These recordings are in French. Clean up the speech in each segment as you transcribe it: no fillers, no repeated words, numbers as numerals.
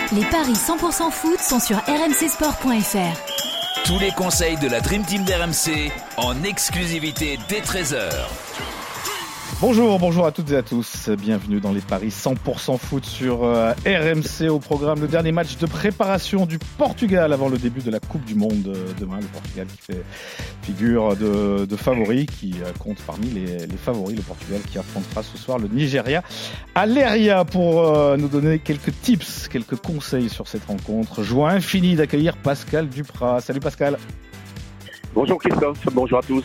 Les paris 100% foot sont sur rmcsport.fr. Tous les conseils de la Dream Team d'RMC en exclusivité dès 13h. Bonjour à toutes et à tous. Bienvenue dans les paris 100% foot sur RMC. Au programme, le dernier match de préparation du Portugal avant le début de la Coupe du Monde demain. Le Portugal qui fait figure de favori, qui compte parmi les favoris. Le Portugal qui affrontera ce soir le Nigeria à l'Eria pour nous donner quelques tips, quelques conseils sur cette rencontre. Joie infinie d'accueillir Pascal Duprat. Salut Pascal. Bonjour Christophe, bonjour à tous.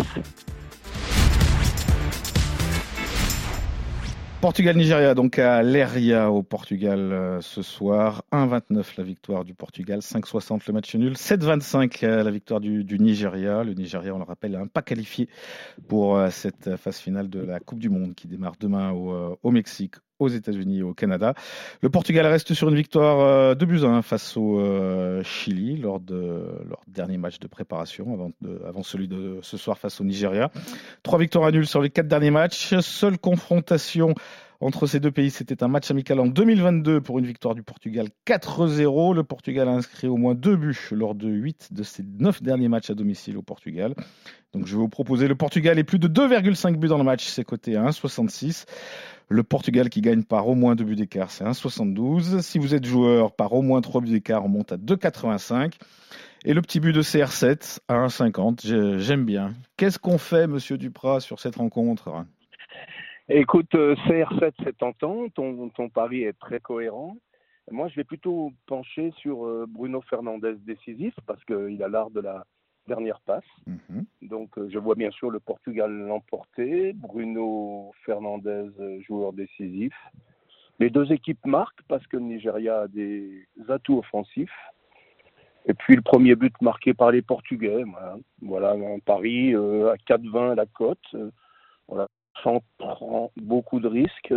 Portugal-Nigeria, donc à l'Eria au Portugal ce soir. 1,29 la victoire du Portugal, 5,60 le match nul, 7,25 la victoire du Nigeria. Le Nigeria, on le rappelle, n'a pas qualifié pour cette phase finale de la Coupe du Monde qui démarre demain au Mexique, aux États-Unis et au Canada. Le Portugal reste sur une victoire 2-1 face au Chili lors du dernier match de préparation avant celui de ce soir face au Nigeria. 3 victoires à nul sur les 4 derniers matchs. Seule confrontation entre ces deux pays, c'était un match amical en 2022 pour une victoire du Portugal 4-0. Le Portugal a inscrit au moins 2 buts lors de 8 de ses 9 derniers matchs à domicile au Portugal. Donc je vais vous proposer le Portugal et plus de 2,5 buts dans le match, c'est coté à 1,66. Le Portugal qui gagne par au moins 2 buts d'écart, c'est 1,72. Si vous êtes joueur, par au moins 3 buts d'écart, on monte à 2,85. Et le petit but de CR7 à 1,50, j'aime bien. Qu'est-ce qu'on fait, monsieur Duprat, sur cette rencontre ? Écoute, CR7 c'est tentant, ton pari est très cohérent. Moi je vais plutôt pencher sur Bruno Fernandes décisif parce qu'il a l'art de la dernière passe. Donc je vois bien sûr le Portugal l'emporter. Bruno Fernandes, joueur décisif. Les deux équipes marquent parce que le Nigeria a des atouts offensifs. Et puis le premier but marqué par les Portugais. Voilà un pari à 4,20 la cote. Voilà, sans prendre beaucoup de risques.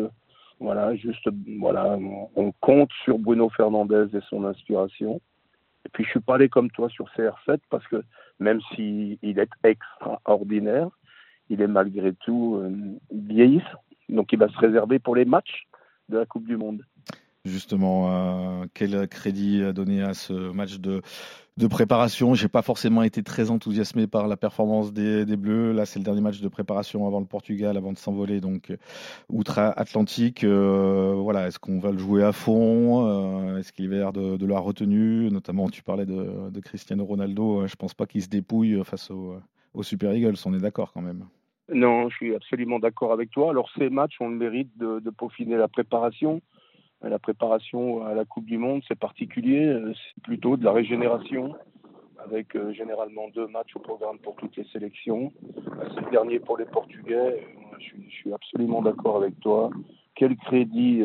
On compte sur Bruno Fernandes et son inspiration. Et puis je suis pas allé comme toi sur CR7 parce que même s'il est extraordinaire, il est malgré tout vieillissant. Donc il va se réserver pour les matchs de la Coupe du Monde. Justement, quel crédit donner à ce match de préparation ? J'ai pas forcément été très enthousiasmé par la performance des Bleus. Là, c'est le dernier match de préparation avant le Portugal, avant de s'envoler donc outre-Atlantique. Est-ce qu'on va le jouer à fond ? Est-ce qu'il va y avoir de la retenue ? Notamment, tu parlais de Cristiano Ronaldo. Je pense pas qu'il se dépouille face aux Super Eagles. On est d'accord quand même. Non, je suis absolument d'accord avec toi. Alors ces matchs ont le mérite de peaufiner la préparation. La préparation à la Coupe du Monde, c'est particulier, c'est plutôt de la régénération, avec généralement 2 matchs au programme pour toutes les sélections. C'est le dernier pour les Portugais, je suis absolument d'accord avec toi. Quel crédit,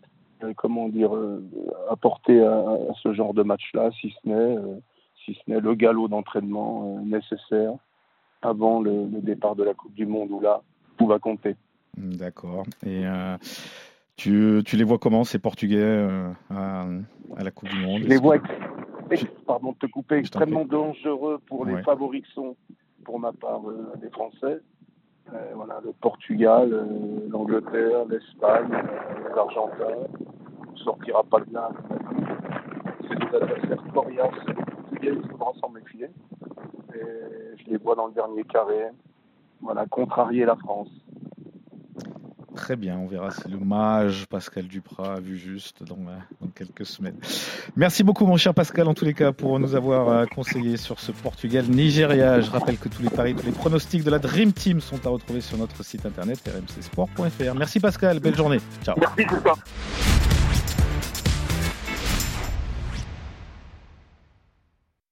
apporter à ce genre de match-là, si ce n'est le galop d'entraînement nécessaire avant le départ de la Coupe du Monde, où là, tout va compter. D'accord. Et tu les vois comment, ces Portugais à la Coupe du Monde ? Je les vois, pardon de te couper, extrêmement dangereux pour les favoris qui sont, pour ma part, les Français. Le Portugal, l'Angleterre, l'Espagne, les Argentins. On ne sortira pas de là. C'est des adversaires coriaces. Les Portugais, il faudra s'en méfier. Et je les vois dans le dernier carré. Contrarier la France. Très bien, on verra si le mage Pascal Duprat a vu juste dans quelques semaines. Merci beaucoup mon cher Pascal en tous les cas pour nous avoir conseillé sur ce Portugal-Nigeria. Je rappelle que tous les paris, tous les pronostics de la Dream Team sont à retrouver sur notre site internet rmcsport.fr. Merci Pascal, belle journée. Ciao. Merci, c'est ça.